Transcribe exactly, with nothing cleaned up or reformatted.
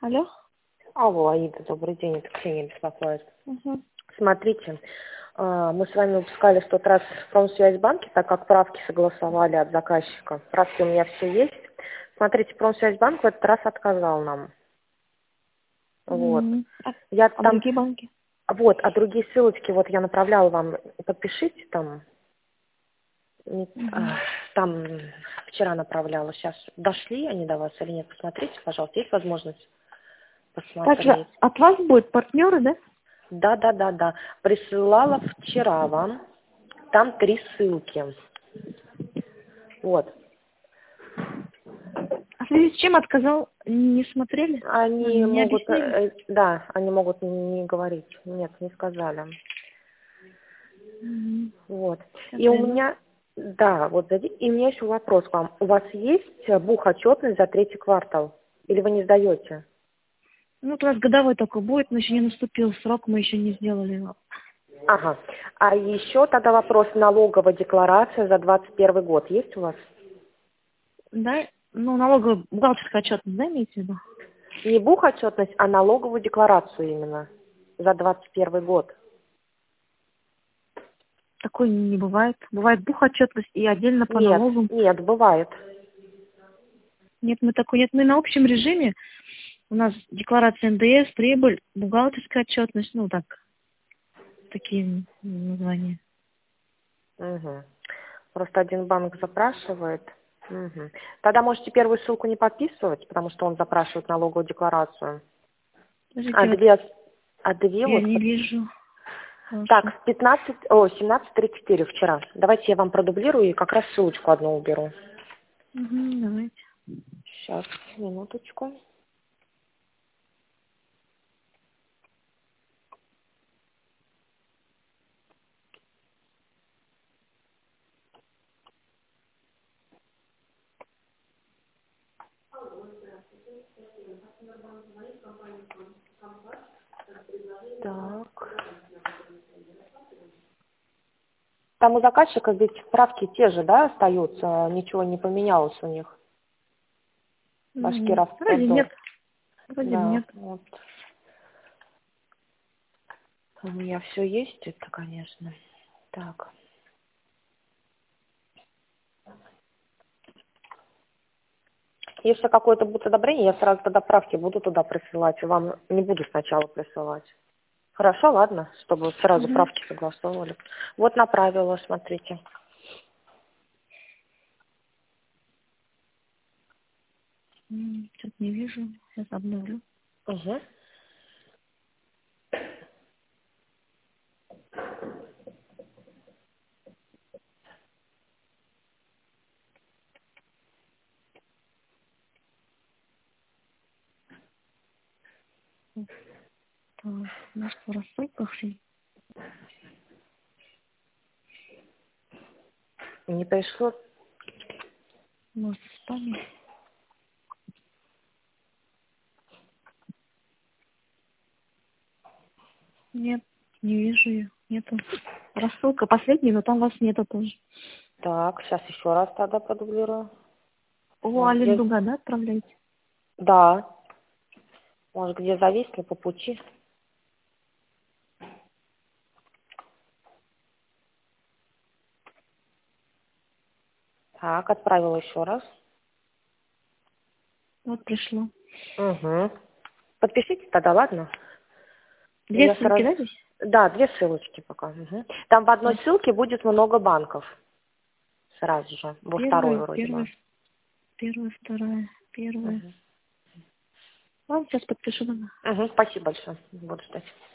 Алло. Алло, Аида, добрый день, это Ксения беспокоит. Угу. Смотрите, э, мы с вами выпускали в тот раз в Промсвязьбанке, так как правки согласовали от заказчика. Правки у меня все есть. Смотрите, Промсвязьбанк в этот раз отказал нам. Вот. Угу. А, Я а там... другие банки? Вот, а другие ссылочки вот я направляла вам. Подпишите там. Не- Угу. а, Там вчера направляла. Сейчас дошли они до вас или нет? Посмотрите, пожалуйста. Есть возможность Также посмотреть? от вас будут партнеры, да? Да, да, да, да. Присылала вчера вам. Там три ссылки. Вот. А в связи с чем отказал? Не смотрели? Ну, Они не могут, объяснили? э, да, они могут не говорить. Нет, не сказали. Угу. Вот. Сейчас И у зайду. меня, да, вот, зайди- и у меня еще вопрос к вам. У вас есть бухотчетность за третий квартал? Или вы не сдаете? Ну, у нас годовой только будет, но еще не наступил срок, мы еще не сделали его. Ага. А еще тогда вопрос: налоговая декларация за двадцать первый год есть у вас? Да? Ну, налоговая бухгалтерская отчетность, да, имеете в виду? Не бухотчетность, а налоговую декларацию именно за двадцать первый год. Такой не бывает. Бывает бухотчетность и отдельно по Нет, налогам. нет, бывает. Нет, мы такой нет. Мы на общем режиме. У нас декларация эн дэ эс, прибыль, бухгалтерская отчетность, ну так, такие названия. Угу. Просто один банк запрашивает. Угу. Тогда можете первую ссылку не подписывать, потому что он запрашивает налоговую декларацию. А Подождите, вот две, а две я вот... не вижу вашу. Так, в пятнадцать, о, семнадцать тридцать четыре вчера. Давайте я вам продублирую и как раз ссылочку одну уберу. Угу, давайте. Сейчас, минуточку. Так. Там у заказчика ведь правки те же, да, остаются? Ничего не поменялось у них. Ну, вроде Башкиравтодор. нет. Вроде Да, нет. вот. У меня все есть это, конечно. Так. Если какое-то будет одобрение, я сразу тогда правки буду туда присылать. И вам не буду сначала присылать. Хорошо, ладно, чтобы сразу Угу. правки согласовывали. Вот направила, смотрите. Что-то не вижу. Сейчас обновлю. Угу. Так, у нас по рассылках все. Не пришло. Может, в спаме. Нет, не вижу ее. Нету. Рассылка последняя, но там вас нету тоже. Так, сейчас еще раз тогда продублирую. О, Может, где... Алендуга, да, отправляете? Да. Может, где зависли по пути. Так, отправила еще раз. Вот пришло. Угу. Подпишитесь тогда, ладно? И Две я ссылки, сразу... да, здесь? Да, две ссылочки пока. Мгм. Там в одной Так, ссылке будет много банков. Сразу же. Во второй первая, вроде бы. первая, первая, вторая, первая. Угу. Ладно, сейчас подпишу. Угу, спасибо большое. Буду ждать.